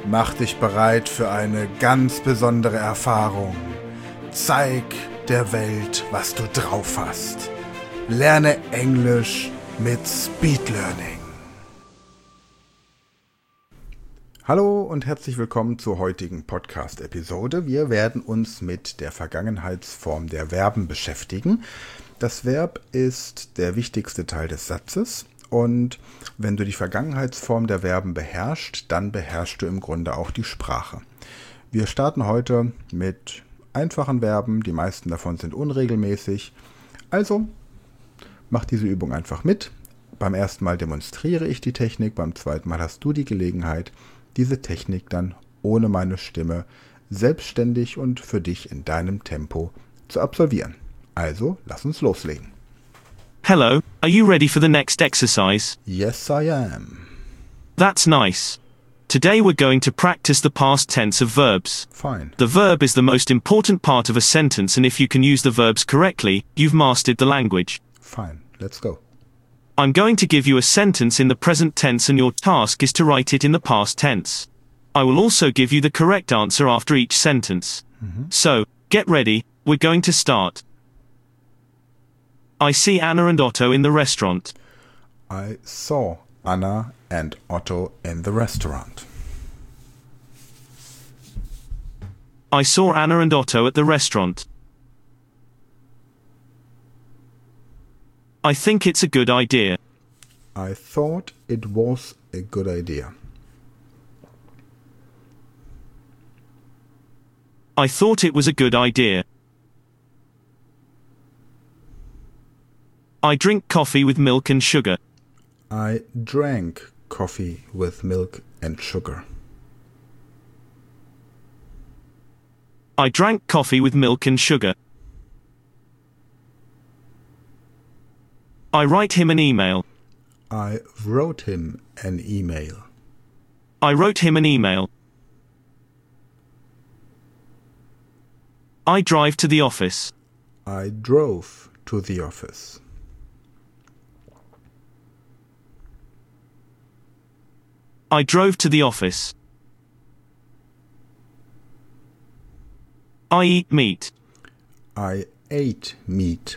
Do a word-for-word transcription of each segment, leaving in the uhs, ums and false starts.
Mach dich bereit für eine ganz besondere Erfahrung. Zeig der Welt, was du drauf hast. Lerne Englisch mit Speed Learning. Hallo und herzlich willkommen zur heutigen Podcast-Episode. Wir werden uns mit der Vergangenheitsform der Verben beschäftigen. Das Verb ist der wichtigste Teil des Satzes. Und wenn du die Vergangenheitsform der Verben beherrschst, dann beherrschst du im Grunde auch die Sprache. Wir starten heute mit einfachen Verben, die meisten davon sind unregelmäßig. Also mach diese Übung einfach mit. Beim ersten Mal demonstriere ich die Technik, beim zweiten Mal hast du die Gelegenheit, diese Technik dann ohne meine Stimme selbstständig und für dich in deinem Tempo zu absolvieren. Also lass uns loslegen. Hello, are you ready for the next exercise? Yes, I am. That's nice. Today we're going to practice the past tense of verbs. Fine. The verb is the most important part of a sentence, and if you can use the verbs correctly, you've mastered the language. Fine, let's go. I'm going to give you a sentence in the present tense and your task is to write it in the past tense. I will also give you the correct answer after each sentence. Mm-hmm. So, get ready, we're going to start. I see Anna and Otto in the restaurant. I saw Anna and Otto in the restaurant. I saw Anna and Otto at the restaurant. I think it's a good idea. I thought it was a good idea. I thought it was a good idea. I drink coffee with milk and sugar. I drank coffee with milk and sugar. I drank coffee with milk and sugar. I write him an email. I wrote him an email. I wrote him an email. I drive to the office. I drove to the office. I drove to the office. I eat meat. I ate meat.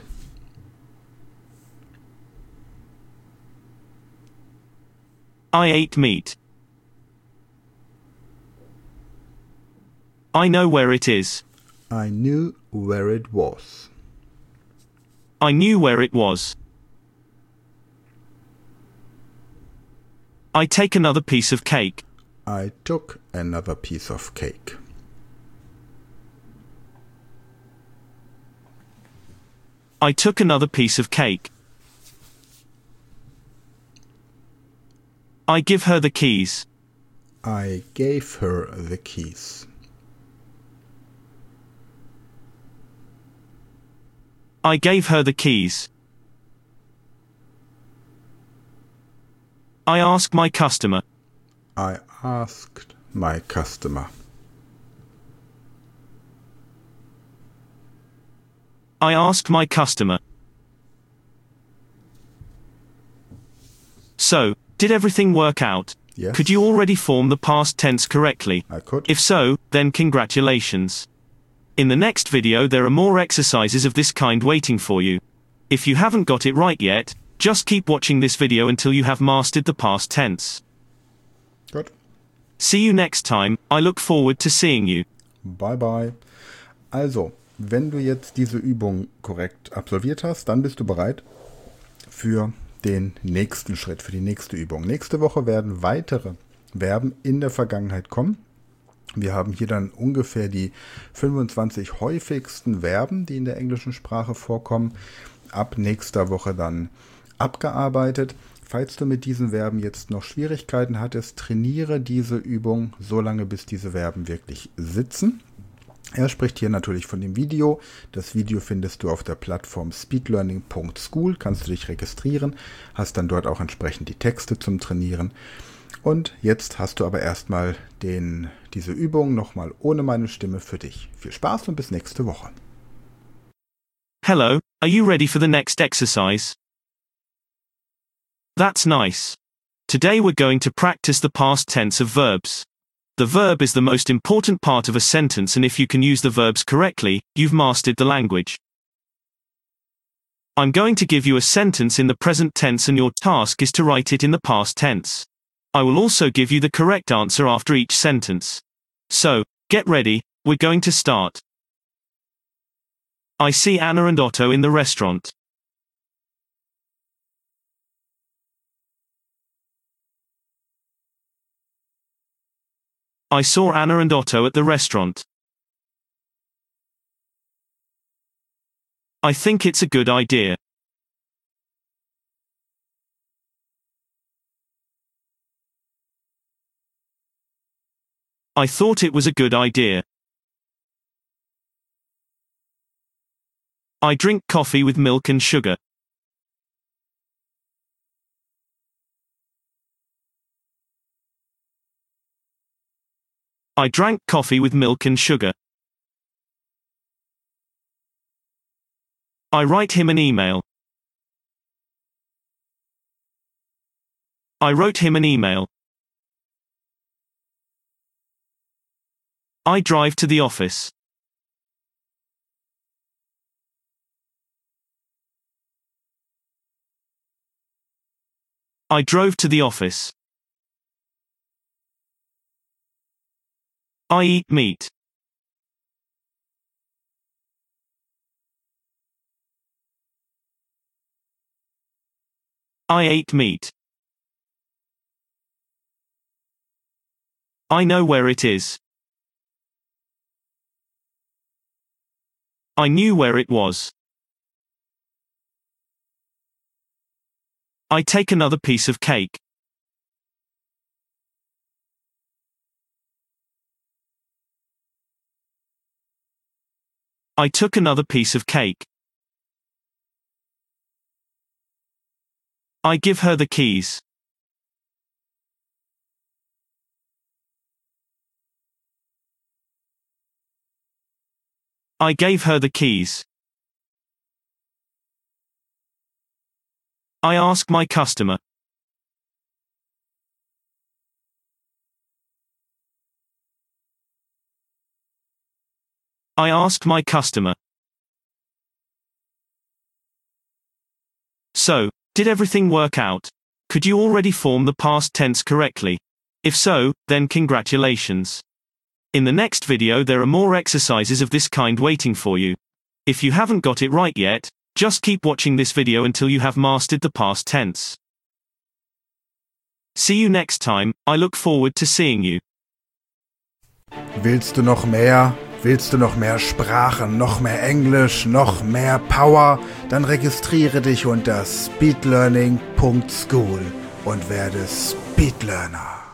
I ate meat. I know where it is. I knew where it was. I knew where it was. I take another piece of cake. I took another piece of cake. I took another piece of cake. I give her the keys. I gave her the keys. I gave her the keys. I asked my customer. I asked my customer. I asked my customer. So, did everything work out? Yes. Could you already form the past tense correctly? I could. If so, then congratulations. In the next video there are more exercises of this kind waiting for you. If you haven't got it right yet, just keep watching this video until you have mastered the past tense. Good. See you next time. I look forward to seeing you. Bye bye. Also, wenn du jetzt diese Übung korrekt absolviert hast, dann bist du bereit für den nächsten Schritt, für die nächste Übung. Nächste Woche werden weitere Verben in der Vergangenheit kommen. Wir haben hier dann ungefähr die fünfundzwanzig häufigsten Verben, die in der englischen Sprache vorkommen, ab nächster Woche dann abgearbeitet. Falls du mit diesen Verben jetzt noch Schwierigkeiten hattest, trainiere diese Übung so lange, bis diese Verben wirklich sitzen. Er spricht hier natürlich von dem Video. Das Video findest du auf der Plattform speedlearning punkt school. Kannst du dich registrieren, hast dann dort auch entsprechend die Texte zum Trainieren. Und jetzt hast du aber erstmal den, diese Übung nochmal ohne meine Stimme für dich. Viel Spaß und bis nächste Woche. Hello, are you ready for the next exercise? That's nice. Today we're going to practice the past tense of verbs. The verb is the most important part of a sentence, and if you can use the verbs correctly, you've mastered the language. I'm going to give you a sentence in the present tense and your task is to write it in the past tense. I will also give you the correct answer after each sentence. So, get ready, we're going to start. I see Anna and Otto in the restaurant. I saw Anna and Otto at the restaurant. I think it's a good idea. I thought it was a good idea. I drink coffee with milk and sugar. I drank coffee with milk and sugar. I write him an email. I wrote him an email. I drive to the office. I drove to the office. I eat meat. I ate meat. I know where it is. I knew where it was. I take another piece of cake. I took another piece of cake. I give her the keys. I gave her the keys. I ask my customer. I asked my customer. So, did everything work out? Could you already form the past tense correctly? If so, then congratulations. In the next video there are more exercises of this kind waiting for you. If you haven't got it right yet, just keep watching this video until you have mastered the past tense. See you next time, I look forward to seeing you. Willst du noch mehr? Willst du noch mehr Sprachen, noch mehr Englisch, noch mehr Power? Dann registriere dich unter speedlearning punkt school und werde Speedlearner.